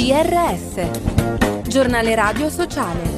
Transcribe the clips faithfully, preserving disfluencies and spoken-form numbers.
G R S, giornale radio sociale.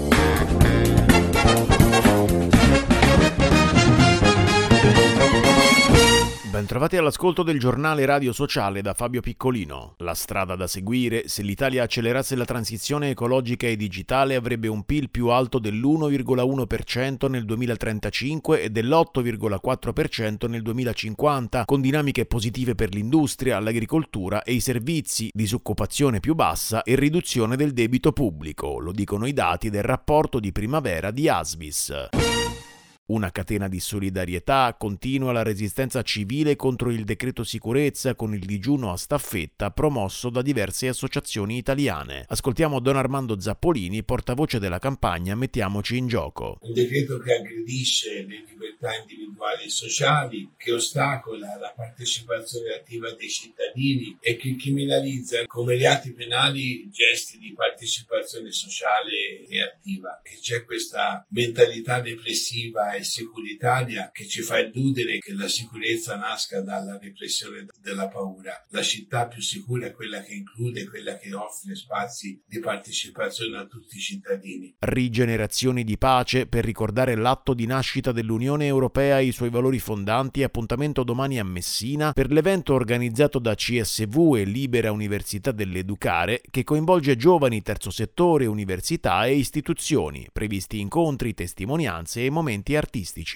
Bentrovati all'ascolto del giornale radio sociale da Fabio Piccolino. La strada da seguire: se l'Italia accelerasse la transizione ecologica e digitale avrebbe un P I L più alto dell'uno virgola uno per cento nel duemilatrentacinque e dell'otto virgola quattro per cento nel duemilacinquanta, con dinamiche positive per l'industria, l'agricoltura e i servizi, disoccupazione più bassa e riduzione del debito pubblico, lo dicono i dati del rapporto di primavera di Asvis. Una catena di solidarietà, continua la resistenza civile contro il decreto sicurezza con il digiuno a staffetta promosso da diverse associazioni italiane. Ascoltiamo Don Armando Zappolini, portavoce della campagna Mettiamoci in gioco. Un decreto che aggredisce le libertà individuali e sociali, che ostacola la partecipazione attiva dei cittadini e che criminalizza come reati penali gesti di partecipazione sociale e attiva. Che c'è questa mentalità depressiva e securitaria che ci fa illudere che la sicurezza nasca dalla repressione della paura. La città più sicura è quella che include, quella che offre spazi di partecipazione a tutti i cittadini. Rigenerazioni di pace per ricordare l'atto di nascita dell'Unione Europea e i suoi valori fondanti. Appuntamento domani a Messina per l'evento organizzato da C S V e Libera Università dell'Educare, che coinvolge giovani, terzo settore, università e istituzioni. Previsti incontri, testimonianze e momenti artistici.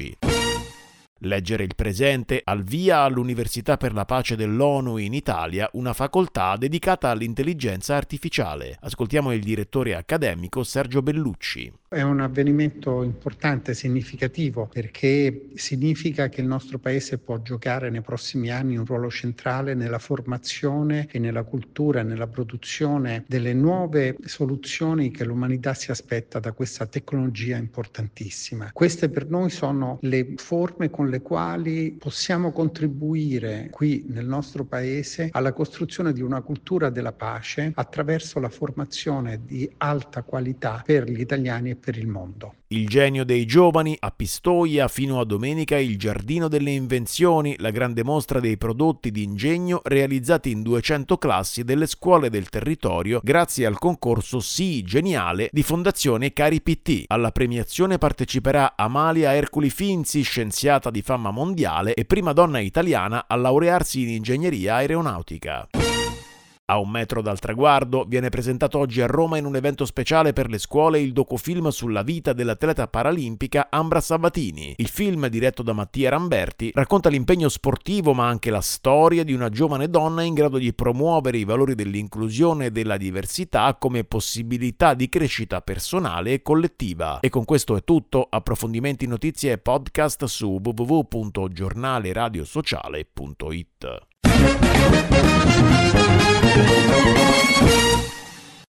Leggere il presente: al via all'Università per la Pace dell'ONU in Italia una facoltà dedicata all'intelligenza artificiale. Ascoltiamo il direttore accademico Sergio Bellucci. È un avvenimento importante, significativo, perché significa che il nostro Paese può giocare nei prossimi anni un ruolo centrale nella formazione e nella cultura e nella produzione delle nuove soluzioni che l'umanità si aspetta da questa tecnologia importantissima. Queste per noi sono le forme con le quali possiamo contribuire qui nel nostro Paese alla costruzione di una cultura della pace attraverso la formazione di alta qualità per gli italiani e per il mondo. Il genio dei giovani, a Pistoia fino a domenica il Giardino delle Invenzioni, la grande mostra dei prodotti di ingegno realizzati in duecento classi delle scuole del territorio grazie al concorso Sii Geniale di Fondazione Cari P T. Alla premiazione parteciperà Amalia Ercoli Finzi, scienziata di fama mondiale e prima donna italiana a laurearsi in ingegneria aeronautica. A un metro dal traguardo viene presentato oggi a Roma in un evento speciale per le scuole il docufilm sulla vita dell'atleta paralimpica Ambra Sabatini. Il film, diretto da Mattia Ramberti, racconta l'impegno sportivo ma anche la storia di una giovane donna in grado di promuovere i valori dell'inclusione e della diversità come possibilità di crescita personale e collettiva. E con questo è tutto. Approfondimenti, notizie e podcast su w w w punto giornale radio sociale punto it.